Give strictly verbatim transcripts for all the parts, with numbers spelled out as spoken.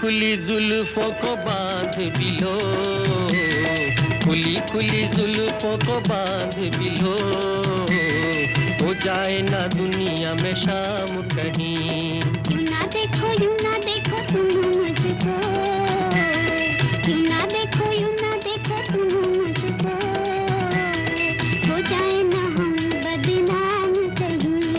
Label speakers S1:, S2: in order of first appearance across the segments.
S1: खुली जुल्फों को बांध भी लो, खुली खुली जुल्फों को बांध भी लो, हो जाए ना दुनिया में शाम कहीं।
S2: यूं ना देखो यूं ना देखो तुम मुझको, यूं ना देखो यूं ना देखो तुम मुझको, हो जाए ना हम बदनाम कहीं।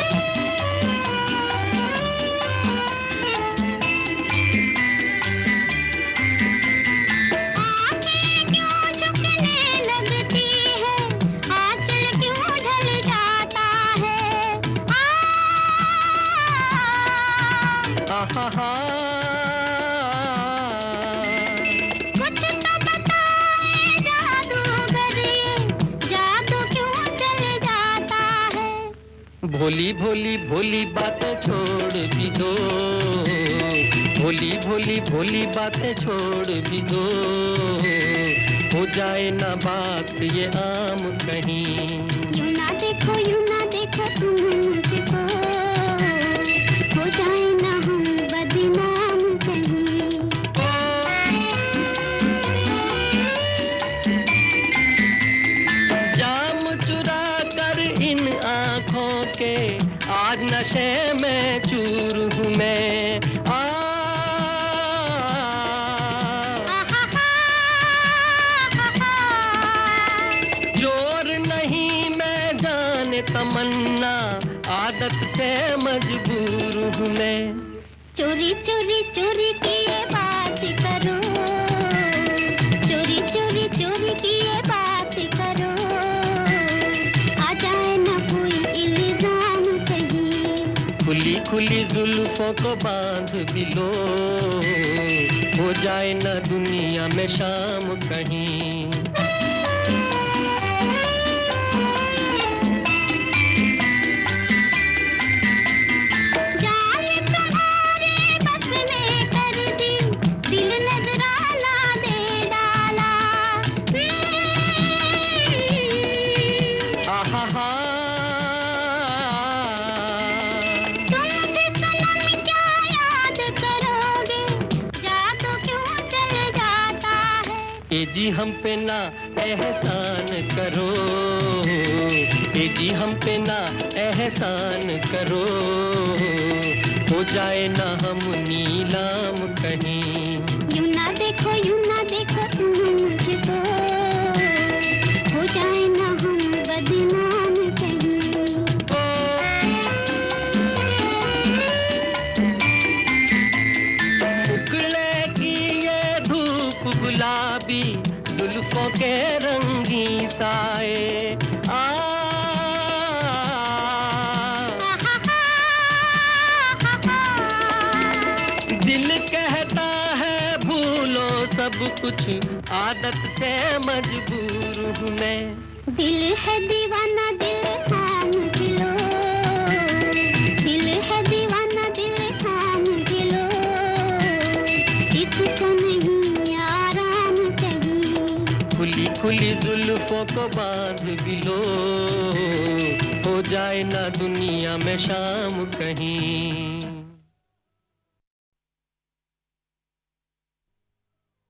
S2: आँखें क्यों झुकने लगती है, आँचल क्यों ढल जाता है, आ
S1: हा हा
S2: कुछ तो बताए जादूगर, ये जादू क्यों चल जाता है।
S1: भोली भोली भोली बातें छोड़ भी दो, भोली भोली भोली बातें छोड़ भी दो, हो जाए ना बात ये आम कहीं।
S2: यूं ना देखो यूं ना देखो तुम मुझको, हो जाए ना हम बदनाम कहीं।
S1: जाम चुरा कर इन आँखों के आज नशे में चूर हूँ मैं। आ जोर नहीं मैं जाने तमन्ना, आदत से मजबूर हूँ मैं।
S2: चोरी चोरी चोरी की ये बात करो, चोरी चोरी चोरी की ये बात करो, आ जाए ना कोई इल्जाम कहीं।
S1: खुली खुली जुल्फों को बांध भी लो, हो जाए ना दुनिया में शाम कहीं।
S2: जान तुम्हारे बस में कर दी, दिल नजराना दे डाला।
S1: आहा हा
S2: तुम भी सनम क्या याद करोगे, जादू क्यों चल जाता है।
S1: ए जी हम पे ना एहसान करो, ए जी हम पे ना एहसान करो, हो जाए ना हम नीलाम कहीं।
S2: यूं ना देखो यूं ना देखो तुम मुझको, हो जाए ना हम बदनाम कहीं।
S1: उगले की ये धूप गुलाबी, जुल्फों के रंगी साए। आ दिल कहता है भूलो सब कुछ, आदत से मजबूर हूँ मैं।
S2: दिल है दीवाना दिल थाम के लो, दिल है दीवाना दिल थाम के लो, इसको नहीं आराम चाहिए।
S1: खुली खुली जुल्फों को बांध भी लो, हो जाए ना दुनिया में शाम कहीं।